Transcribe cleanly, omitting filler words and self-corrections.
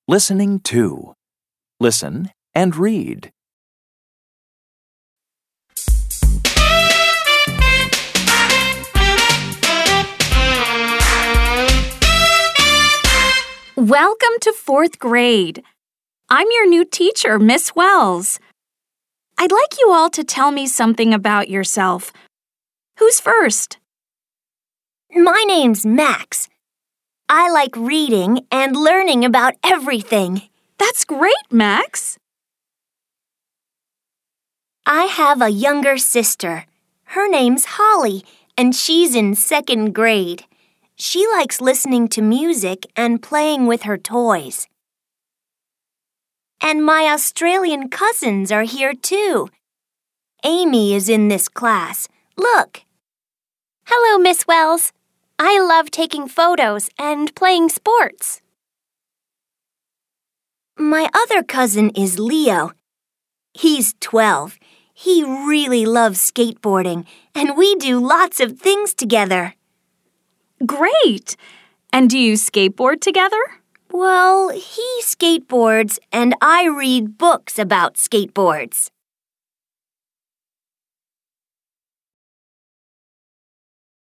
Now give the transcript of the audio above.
Listening to. Listen and read. Welcome to 4th grade. I'm your new teacher, Miss Wells. I'd like you all to tell me something about yourself. Who's first? My name's Max. I like reading and learning about everything. That's great, Max. I have a younger sister. Her name's Holly, and she's in 2nd grade. She likes listening to music and playing with her toys. And my Australian cousins are here too. Amy is in this class. Look. Hello, Miss Wells. I love taking photos and playing sports. My other cousin is Leo. He's 12. He really loves skateboarding, and we do lots of things together. Great! And do you skateboard together? Well, he skateboards and I read books about skateboards.